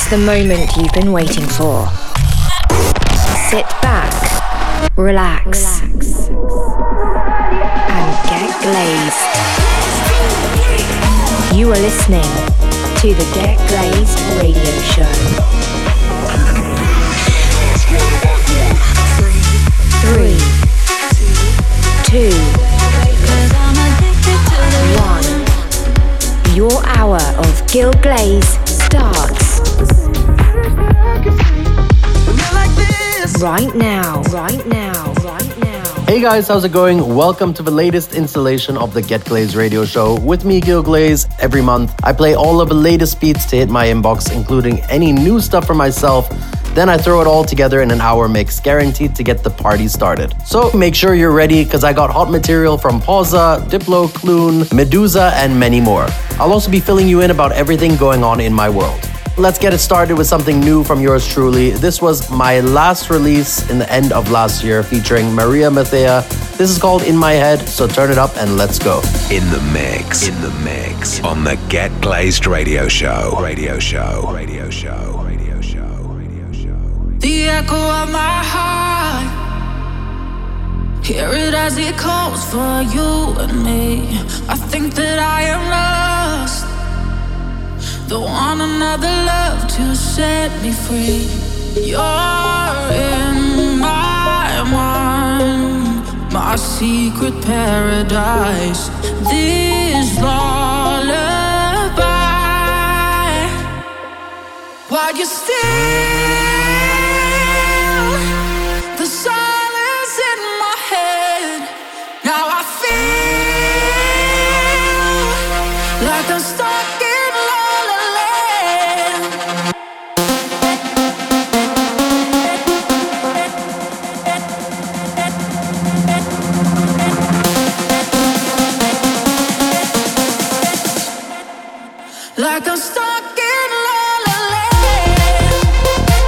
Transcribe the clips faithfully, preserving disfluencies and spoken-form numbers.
It's the moment you've been waiting for. Sit back, relax, relax. and get glazed. You are listening to the Get Glazed Radio Show. Three, two, one. Your hour of Gil Glaze starts right now, right now, right now. Hey guys, how's it going? Welcome to the latest installation of the Get Glazed Radio Show with me, Gil Glaze. Every month, I play all of the latest beats to hit my inbox, including any new stuff for myself. Then I throw it all together in an hour mix, guaranteed to get the party started. So make sure you're ready, because I got hot material from Pauza, Diplo, Clune, Medusa, and many more. I'll also be filling you in about everything going on in my world. Let's get it started with something new from yours truly. This was my last release in the end of last year, featuring Maria Mathea. This is called In My Head, so turn it up and let's go. In the mix, in the mix, on the Get Glazed Radio Show. Radio Show. Radio Show. Radio Show. Radio Show. The echo of my heart, hear it as it calls for you and me. I think that I am lost, don't want another love to set me free. You're in my mind, my secret paradise. This lullaby, while you still, the silence in my head. Now I feel like I'm stuck in like I'm stuck in La La Land.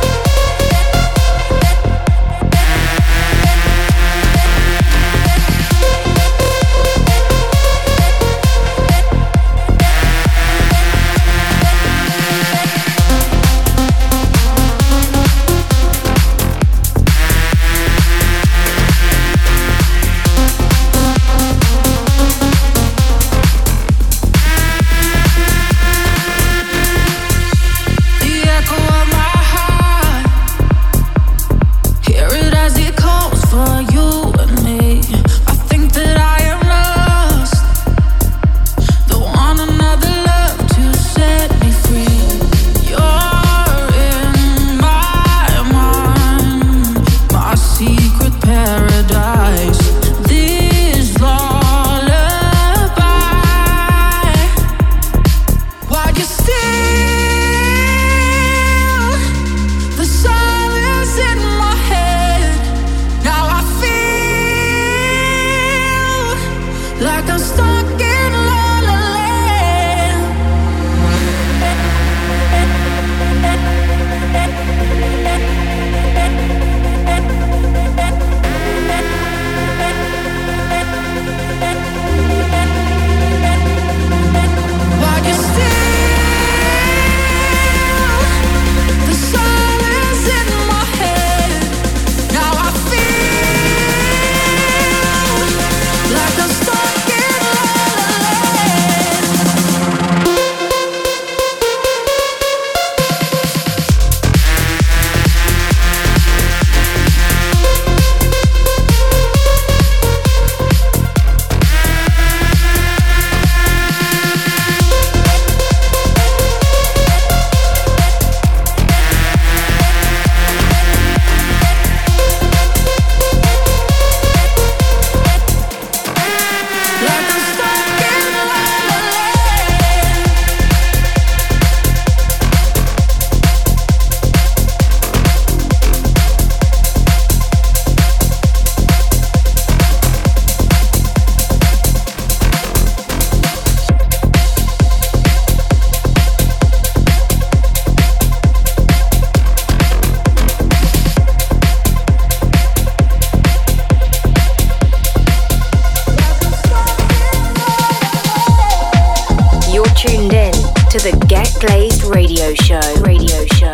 Radio Show.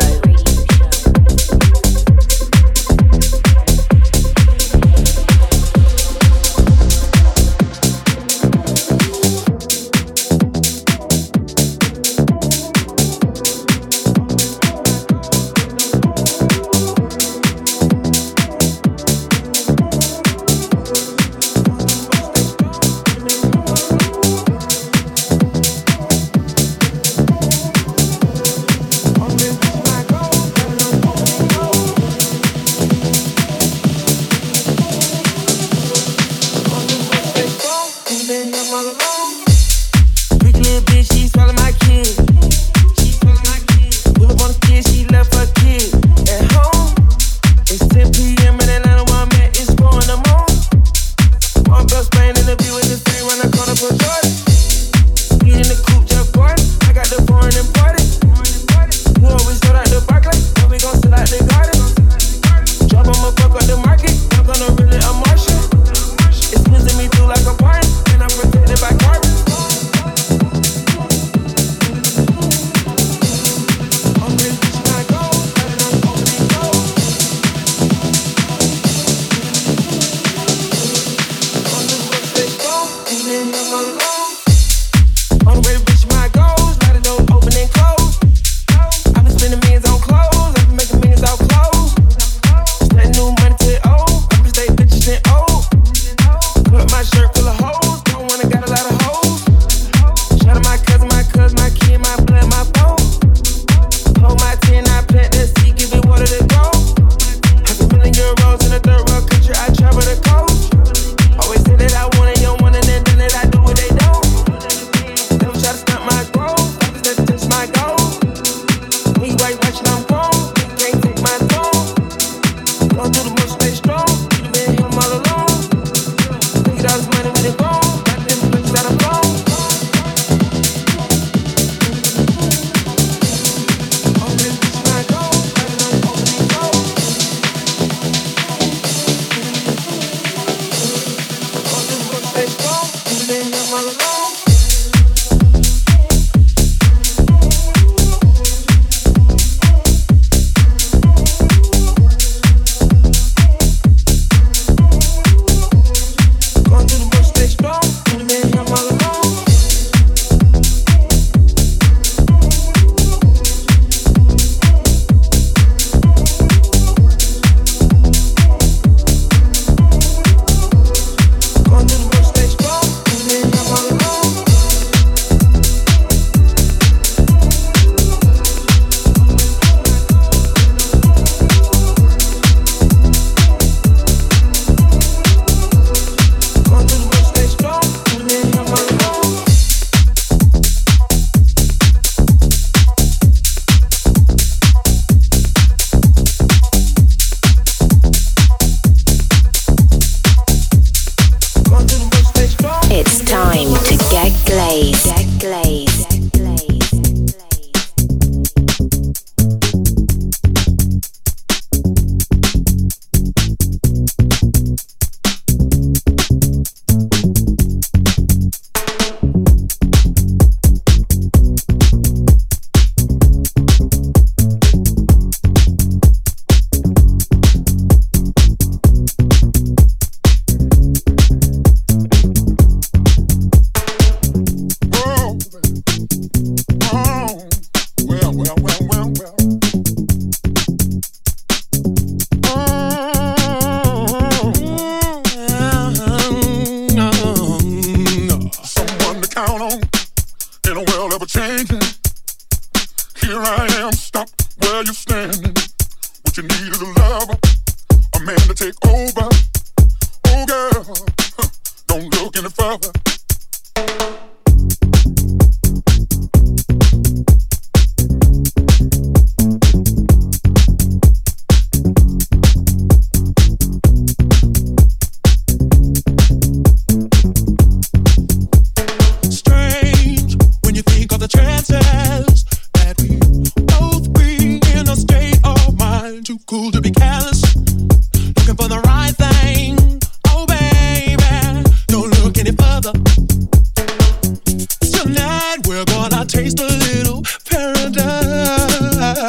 Tonight we're gonna taste a little paradise.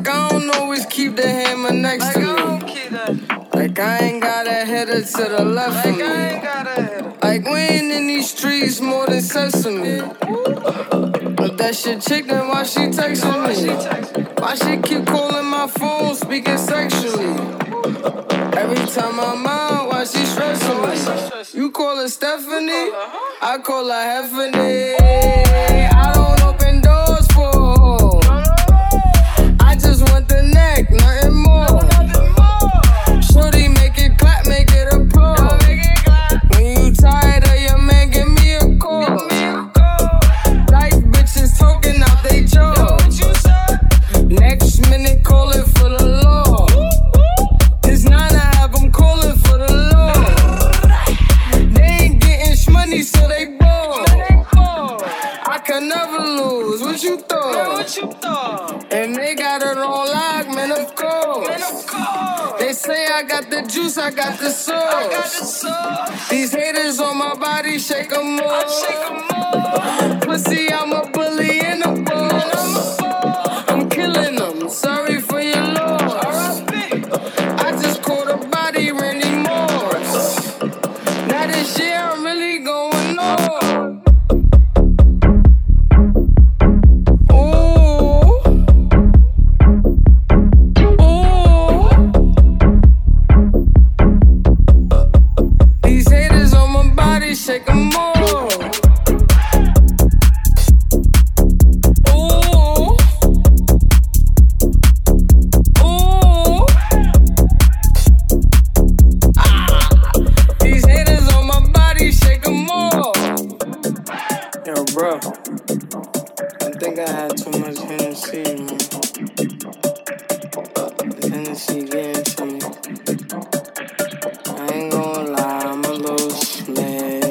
Like I don't always keep the hammer next like to me. Like I ain't got a header to the left like of me. Like we ain't in these streets more than sesame. But that shit chick, then why she texting me? Why she keep calling my phone, speaking sexually? Every time I'm out, why she stressing me? You call her Stephanie, I call her Heffany. I don't open doors for her. I just want the neck, nothing more. Shorty, make it clap, make it applause. When you tired of your man, give me a call. Like bitches talking out they jaw. Next minute calling for the law. It's nine I have them calling for the law. They ain't getting shmoney so they bored. I can never lose, what you thought? And they got it on lock, man, of course. They say I got the juice, I got the sauce. These haters on my body, shake 'em off. Pussy, I'm a bully in a boss. I'm killing them, sorry for your loss. I just caught a body, Randy Moss. Now this year I'm really going on. Shake 'em more. Ooh. Ooh. Ah. These haters on my body, shake 'em more. Yo, bro, I think I had too much Hennessy, man. This Hennessy getting to me. I ain't gonna lie, I'm a little smashed.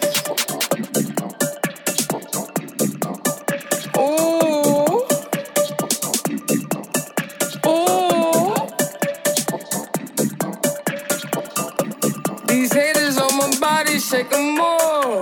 Shake 'em more.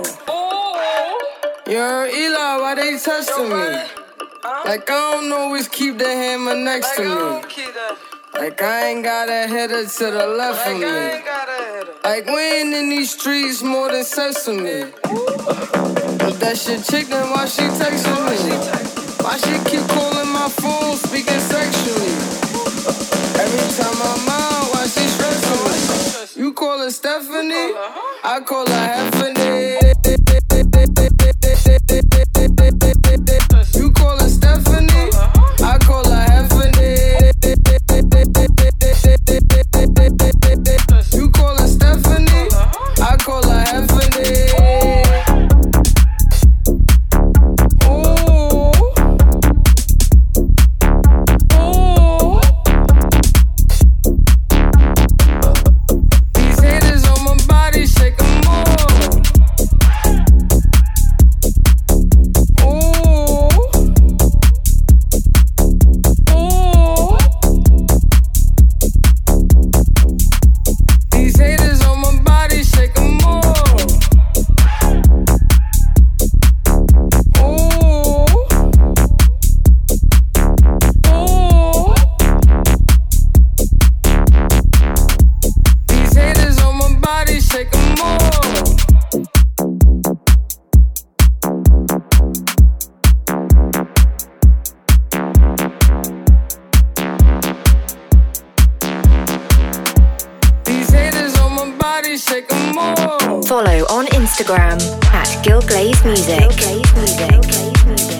Yo, Eli, why they testing me? Like I don't always keep the hammer next to me. Like I ain't got a header to the left of me. Like we ain't in these streets more than sesame. But that shit chick, then why she texting me? Why she keep calling my phone, speaking sexually? Every time I'm out, why she stressing me? You call her Stephanie, I call her Heffany. You call her Stephanie, I call her Heffany. You call her Stephanie, I call her Heffany. Follow on Instagram at Gil Glaze Music. Gil Glaze Music. Gil Glaze Music.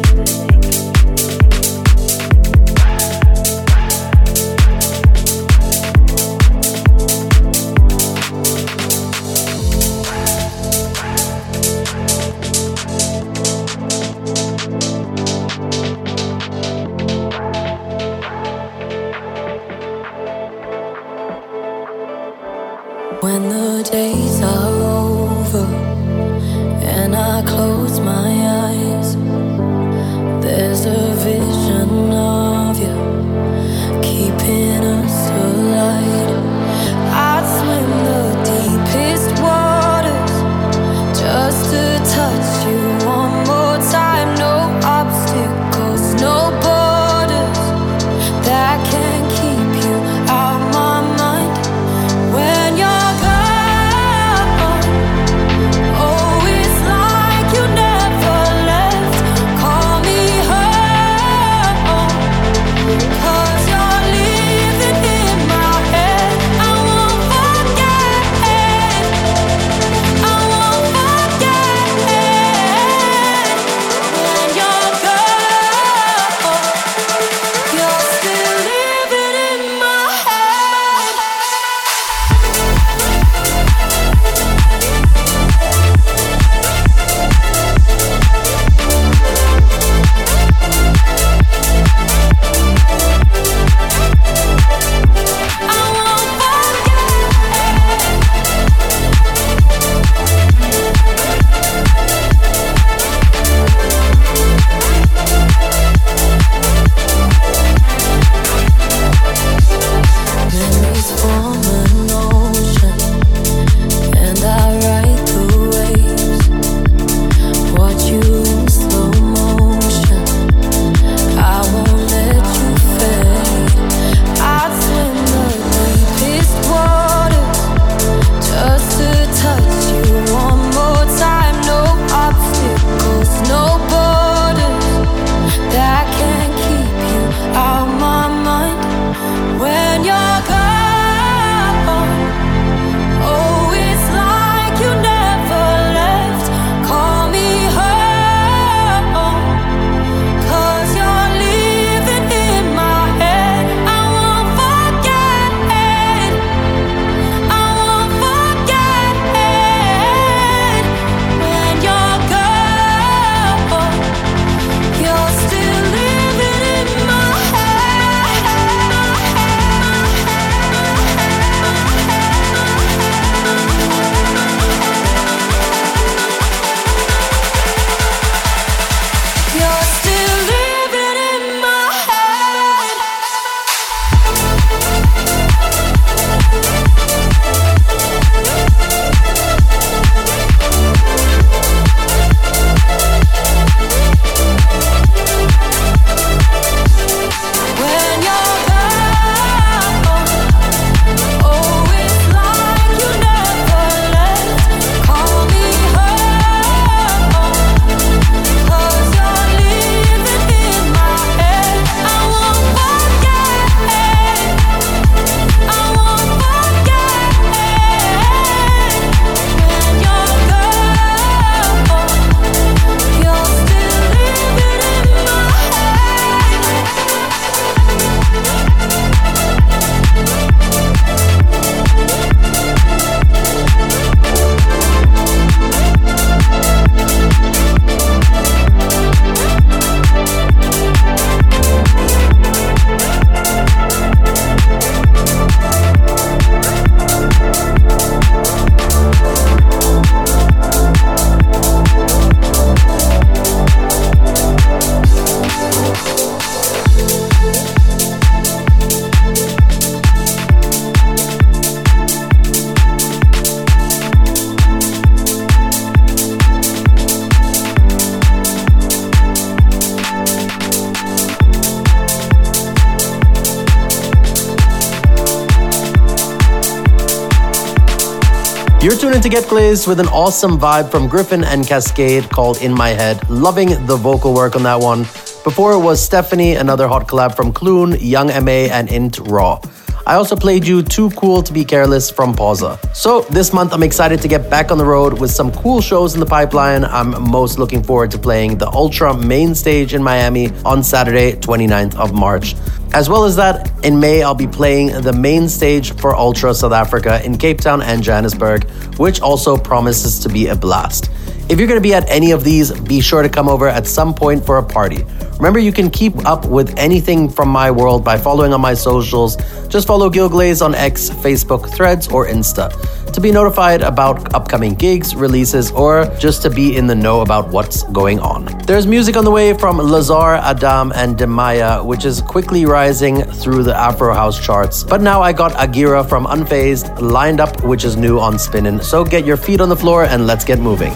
When the days are over and I close my eyes, there's a vision of you keeping us alive. I'd swim the deepest waters just to touch you one more time. No obstacles, no borders You're tuned in to Get Glazed with an awesome vibe from Griffin and Cascade called In My Head. Loving the vocal work on that one. Before it was Stephanie, another hot collab from Clune, Young M A, and Int Raw. I also played you Too Cool to Be Careless from Pausa. So this month I'm excited to get back on the road with some cool shows in the pipeline. I'm most looking forward to playing the Ultra main stage in Miami on Saturday, twenty-ninth of March. As well as that, in May I'll be playing the main stage for Ultra South Africa in Cape Town and Johannesburg, which also promises to be a blast. If you're going to be at any of these, be sure to come over at some point for a party. Remember, you can keep up with anything from my world by following on my socials. Just follow Gil Glaze on X, Facebook, Threads, or Insta to be notified about upcoming gigs, releases, or just to be in the know about what's going on. There's music on the way from Lazar, Adam, and Demaya, which is quickly rising through the Afro House charts. But now I got Agira from Unfazed lined up, which is new on Spinnin'. So get your feet on the floor and let's get moving.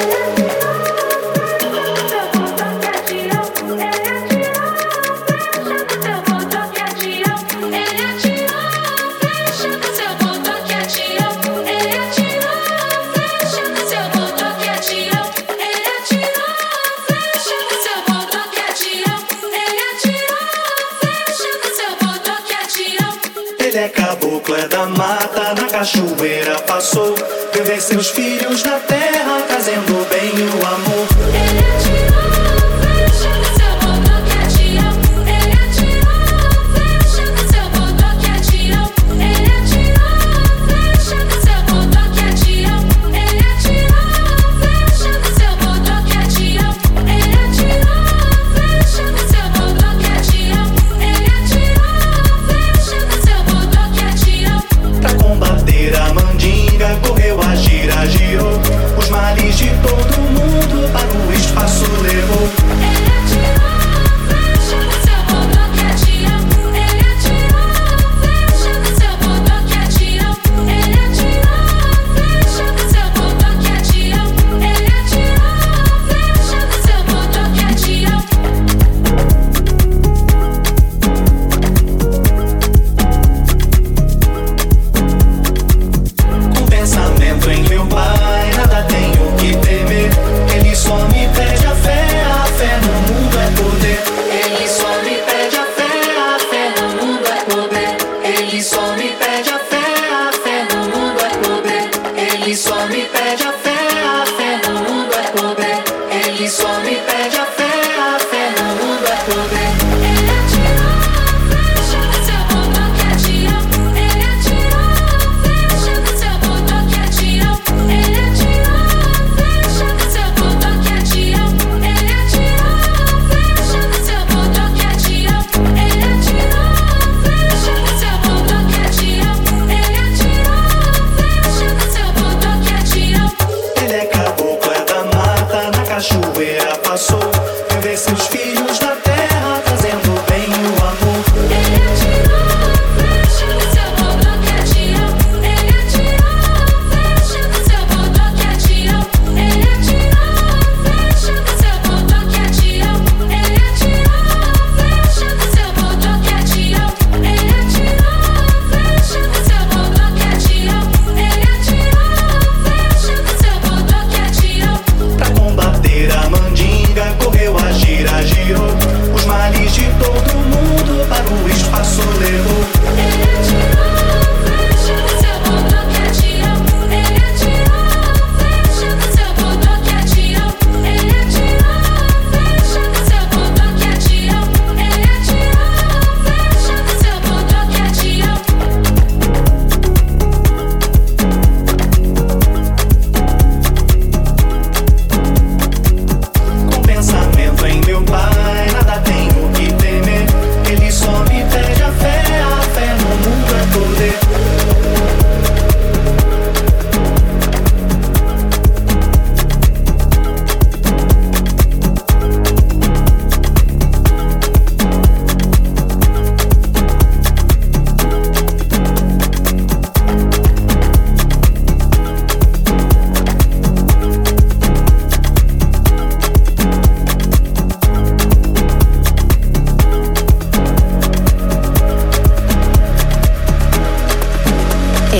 Cachoeira passou, eu ver seus filhos na terra, trazendo bem o amor. Ele atirou, fecha no seu bodoque, atirou. Ele atirou, fecha no seu bodoque, atirou. Ele atirou, fecha no seu bodoque, atirou. Ele atirou, fecha no seu bodoque, atirou. Ele atirou, fecha no seu bodoque, atirou. Ele atirou, fecha no seu bodoque, atirou. Pra combater a mandinga, correu a gira, girou os males de todo mundo para o espaço levou.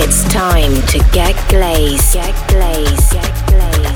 It's time to get glazed. Get glazed. Get glazed.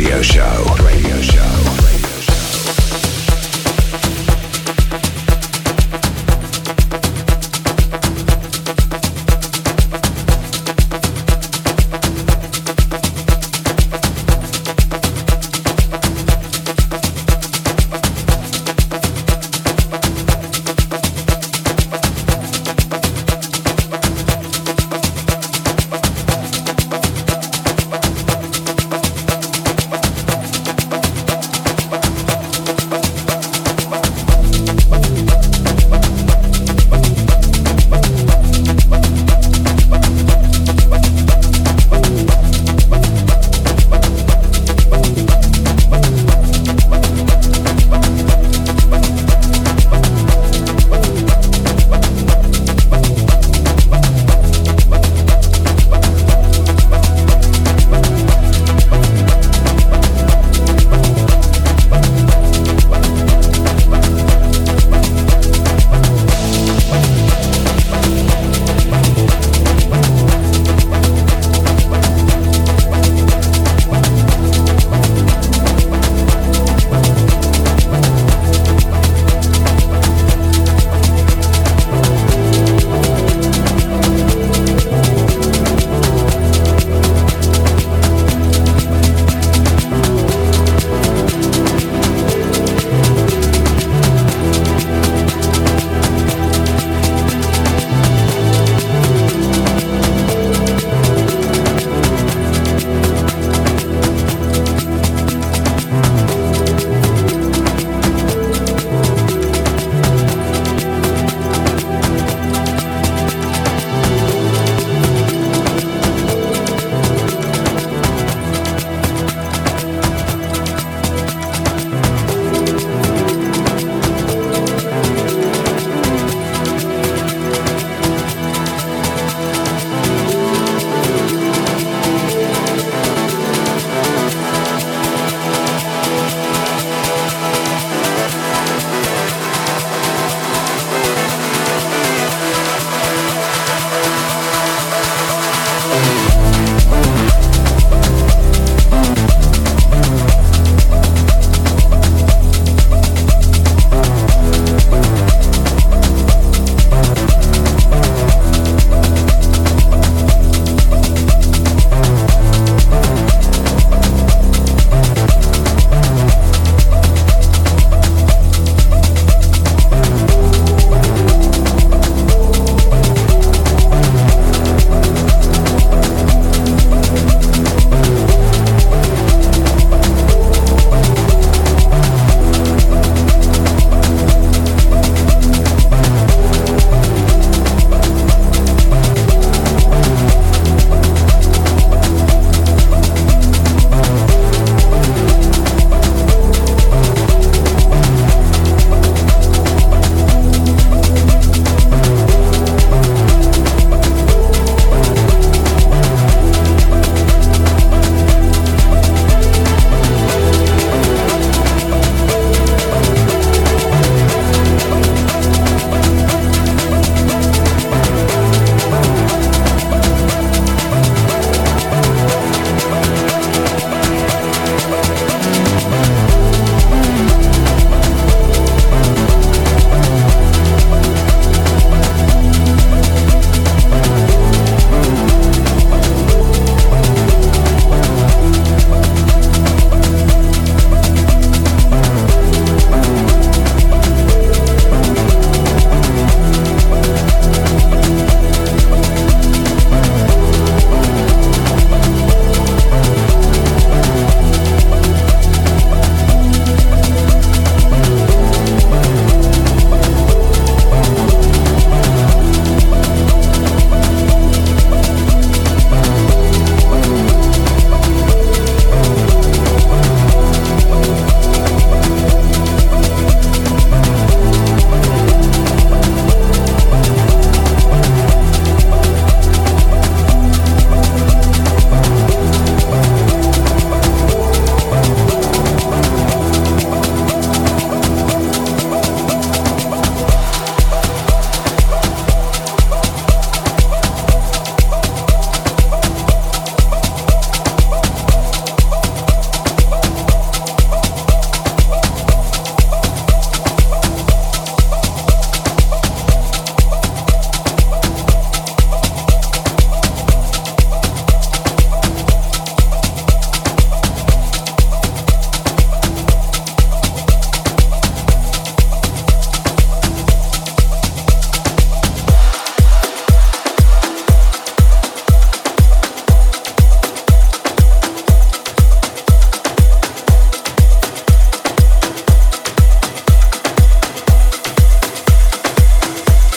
Radio Show. Radio Show.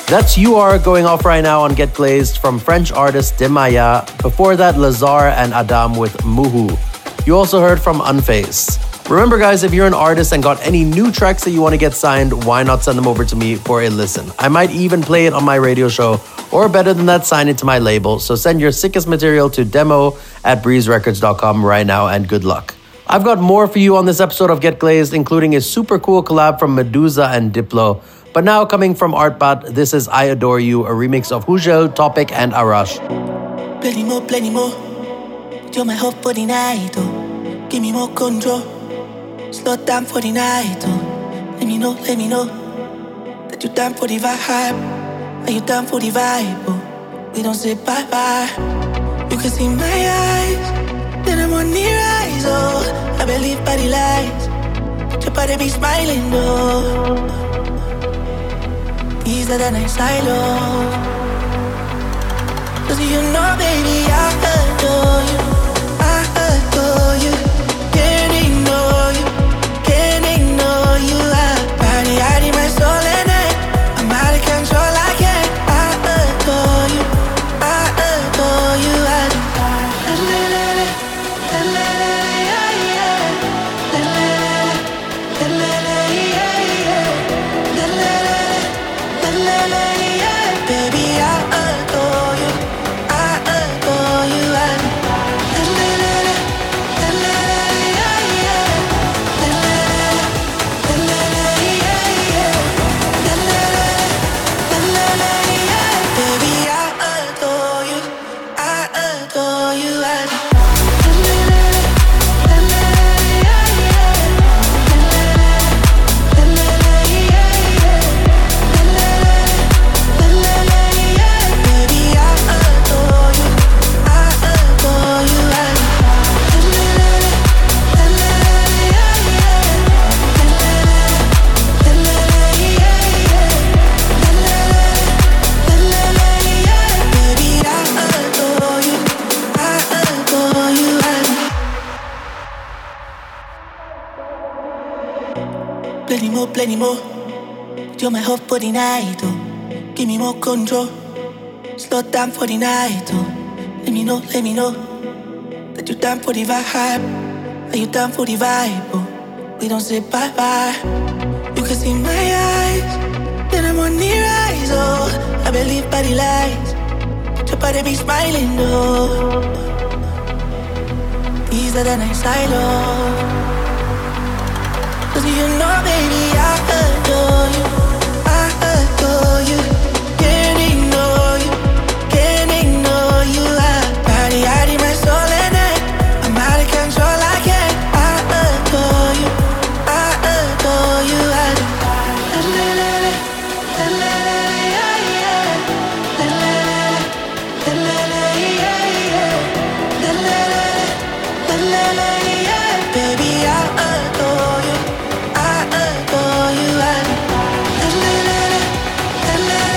That's You Are going off right now on Get Glazed from French artist Demaya. Before that, Lazar and Adam with Muhu. You also heard from Unfazed. Remember guys, if you're an artist and got any new tracks that you want to get signed, why not send them over to me for a listen? I might even play it on my radio show, or better than that, sign it to my label. So send your sickest material to demo at breeze records dot com right now and good luck. I've got more for you on this episode of Get Glazed, including a super cool collab from Medusa and Diplo. But now coming from Artbat, this is I Adore You, a remix of Hujel, Topic and Arash. Plenty more, plenty more. You're my hope for the night, oh. Give me more control. Slow down for the night, oh. Let me know, let me know that you down for the vibe. Are you down for the vibe, oh? We don't say bye-bye. You can see my eyes, then I'm on the rise, oh. I believe by the lights, but your body be smiling, oh. These are the nights I love. Cause you know, baby, I adore you, I adore you. Can't ignore you, can't ignore you. I body hiding my soul and I, I'm out of control, I can't. I adore you, I adore you. I baby, I adore you, I adore you. Plenty more, plenty more. You're my hope for the night, oh. Give me more control. Slow down for the night, oh. Let me know, let me know that you're down for the vibe. Are you down for the vibe, oh? We don't say bye-bye. You can see my eyes, then I'm on the rise, oh. I believe by the lights, your body be smiling, oh. These are the nights I love. Cause you know, baby, I adore you, I adore you. Can't ignore you, can't ignore you. I body hiding my soul and I, I'm out of control, I can't. I adore you, I adore you. I baby, I adore you, I adore you. I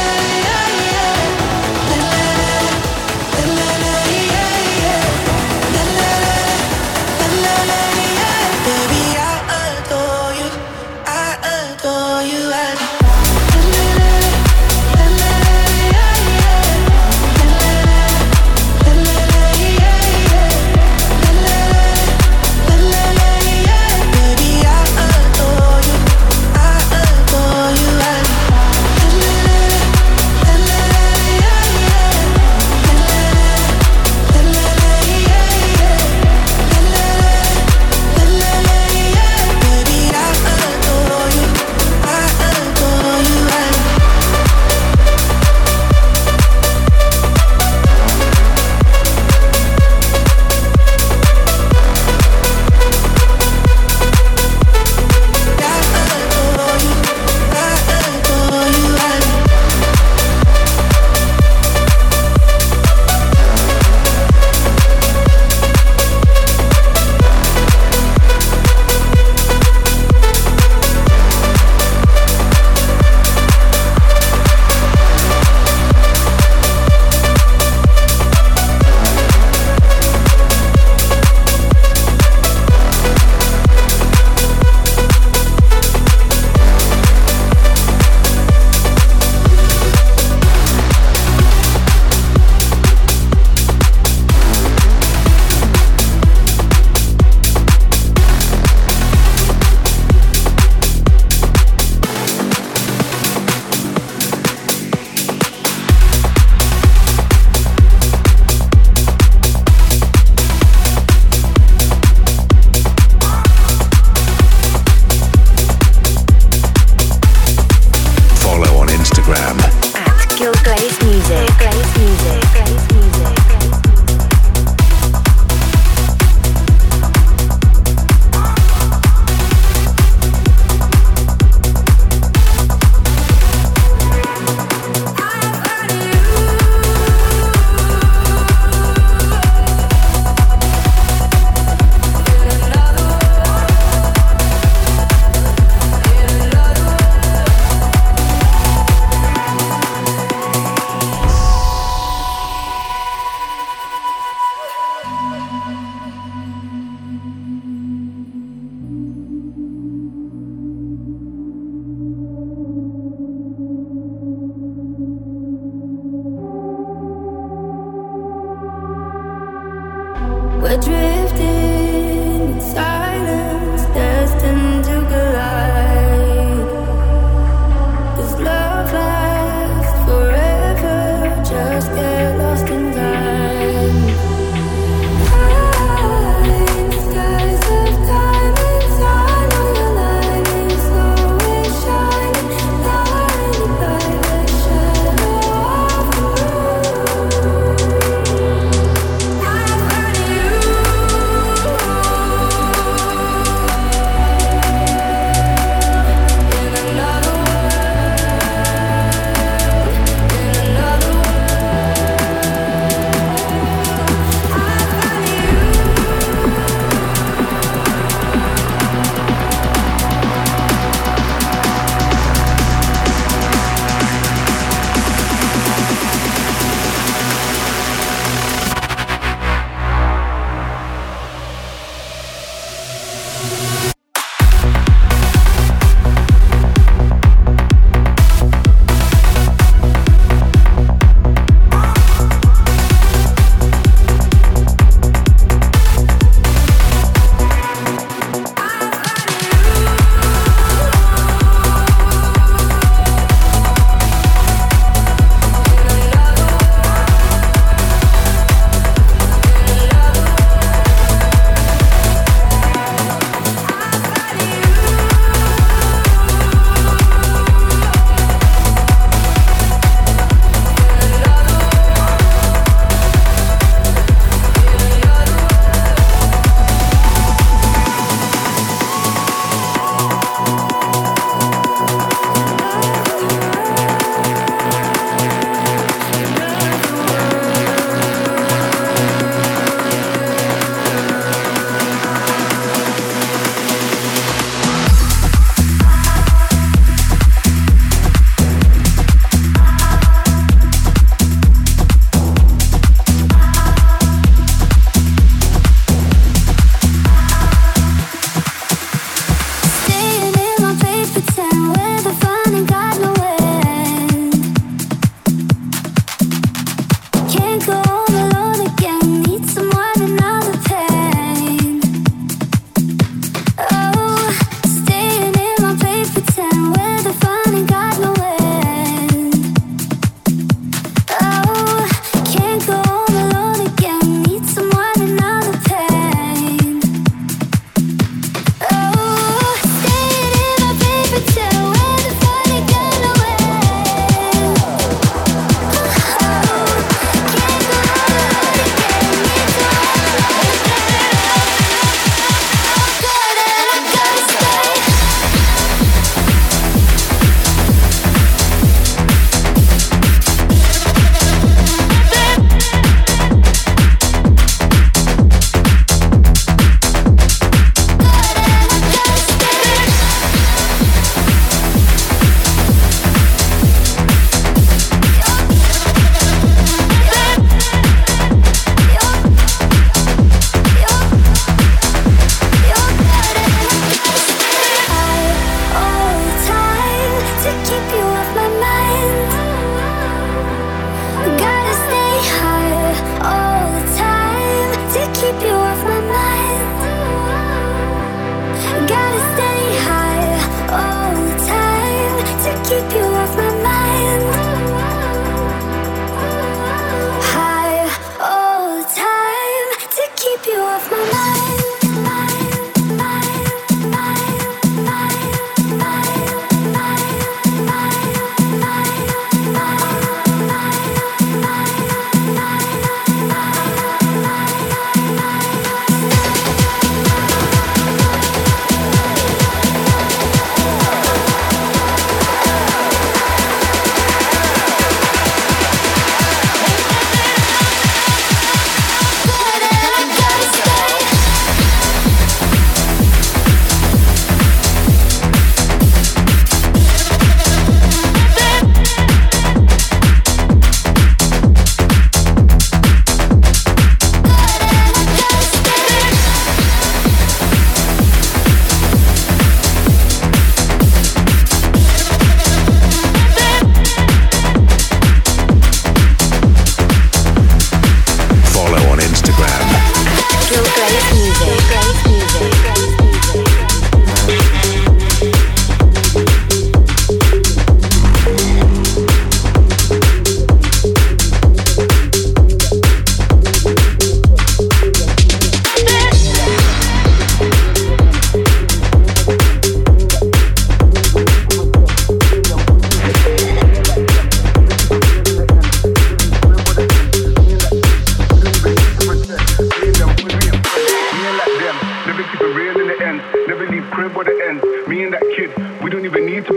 Stay.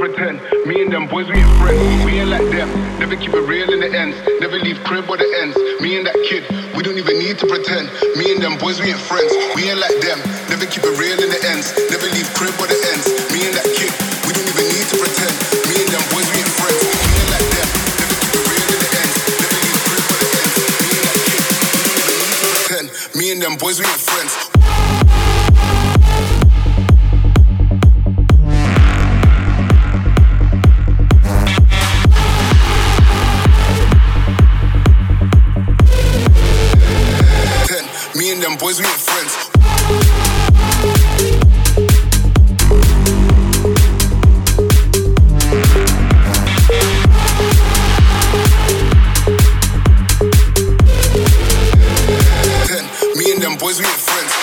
pretend. Me and them boys, we ain't friends. We ain't like them. Never keep it real in the ends. Never leave crib or the ends. Me and that kid, we don't even need to pretend. Me and them boys, we ain't friends. We ain't like them. Never keep it real in the ends. Never leave crib or the ends. Me and that kid, we don't even need to pretend. Me and them boys, we ain't friends. We ain't like them. Never keep it real in the ends. Never leave crib or the ends. Me and that kid, we don't even need to pretend. Me and them boys, we ain't friends. Me and them boys, we ain't friends. Ten. Me and them boys, we ain't friends.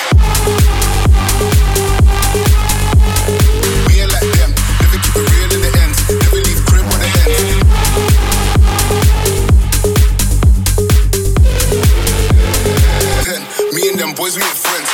We ain't like them. Never keep it real in the ends. Never leave crib on the ends. Me and them boys, we ain't friends.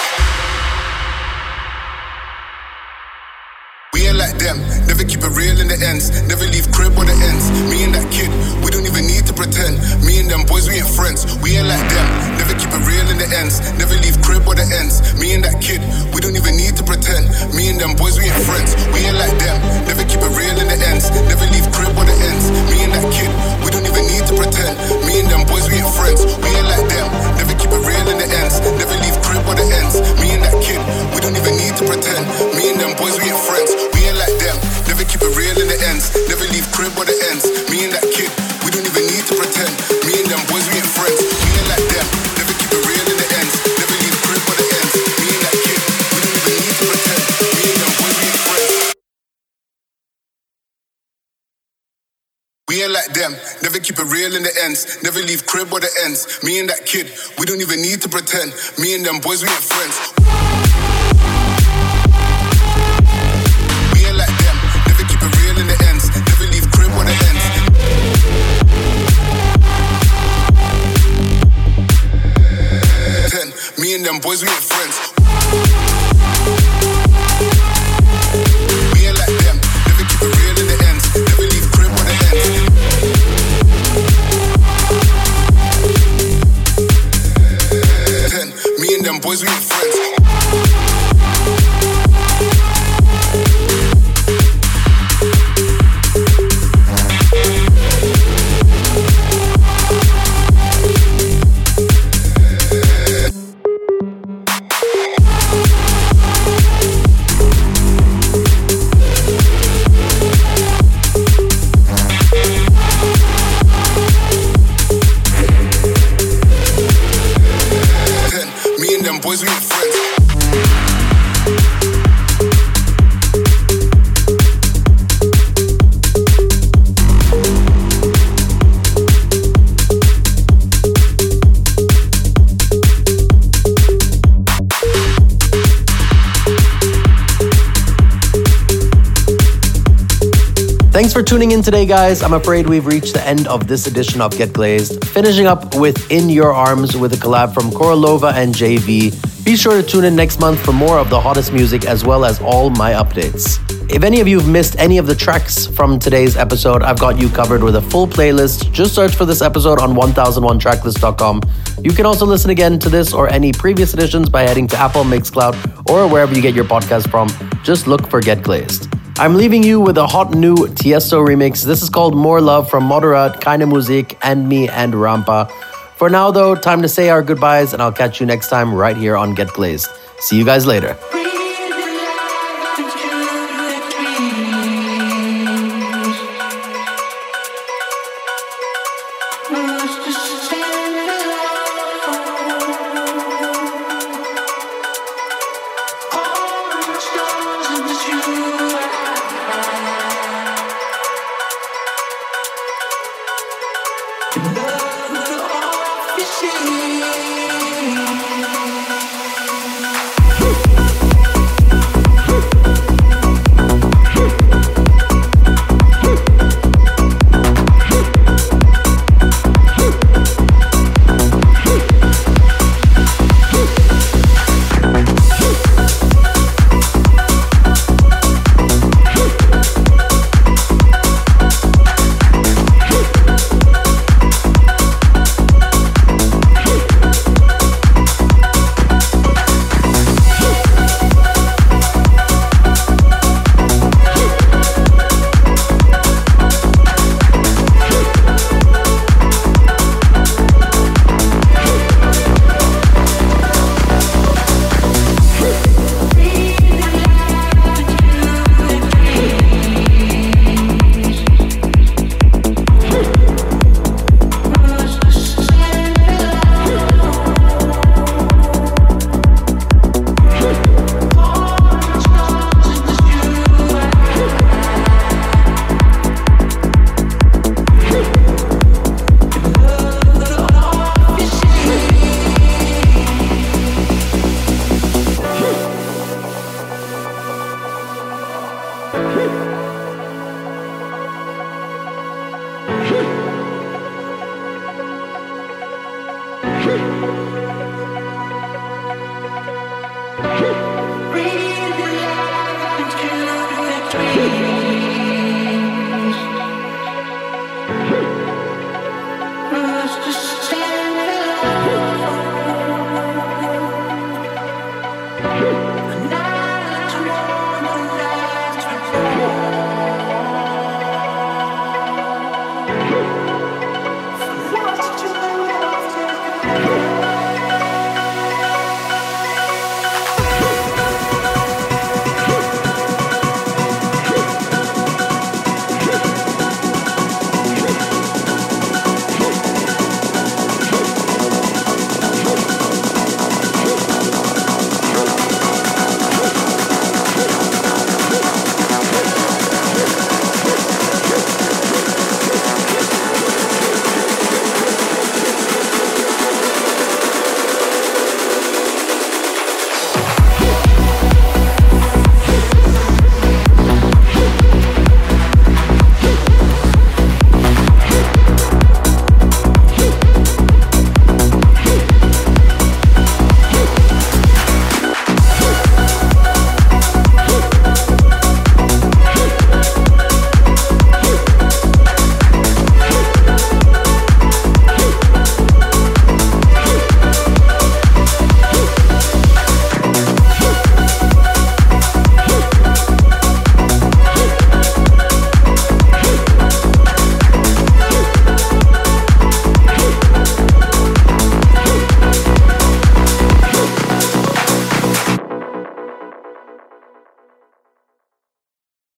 We ain't like them. Never keep it real in the ends. Never leave crib or the ends. Me and that kid, we don't even need to pretend. Me and them boys, we ain't friends. We ain't like them. Never keep it real in the ends. Never leave crib or the ends. Me and that kid, we don't even need to pretend. Me and them boys, we ain't friends. We ain't like them. Never keep it real in the ends. Never leave crib or the ends. Me and that kid, we don't even need to pretend. Me and them boys, we ain't friends. We ain't like them. Never keep it real in the ends. Never leave crib or the ends. Me and that kid, we don't even need to pretend. Me and them boys, we ain't friends. We ain't like them. Never keep it real in the ends. Never leave crib or the ends. Me and that kid, we don't even need to pretend. Me and them boys, we ain't friends. We ain't like them. Never keep it real in the ends. Never leave crib or the ends. Me and that kid, we don't even need to pretend. Me and them boys, we ain't friends. We ain't like them. Never keep it real in the ends. Never leave crib or the ends. Me and that kid, we don't even need to pretend. Me and them boys, we ain't friends. We ain't like them. Never keep it real in the ends. Never leave crib or the ends. Ten. Me and them boys, we ain't friends. We ain't like them. Never keep it real in the ends. Never leave crib or the ends. Ten. Me and them boys, we ain't friends. Boys, we ain't friends. Thanks for tuning in today, guys. I'm afraid we've reached the end of this edition of Get Glazed. Finishing up with In Your Arms with a collab from Korolova and J V. Be sure to tune in next month for more of the hottest music as well as all my updates. If any of you have missed any of the tracks from today's episode, I've got you covered with a full playlist. Just search for this episode on one thousand one tracklist dot com. You can also listen again to this or any previous editions by heading to Apple, Mixcloud, or wherever you get your podcast from. Just look for Get Glazed. I'm leaving you with a hot new Tiesto remix. This is called More Love from Moderat, Keine Musik, and me and Rampa. For now, though, time to say our goodbyes, and I'll catch you next time right here on Get Glazed. See you guys later.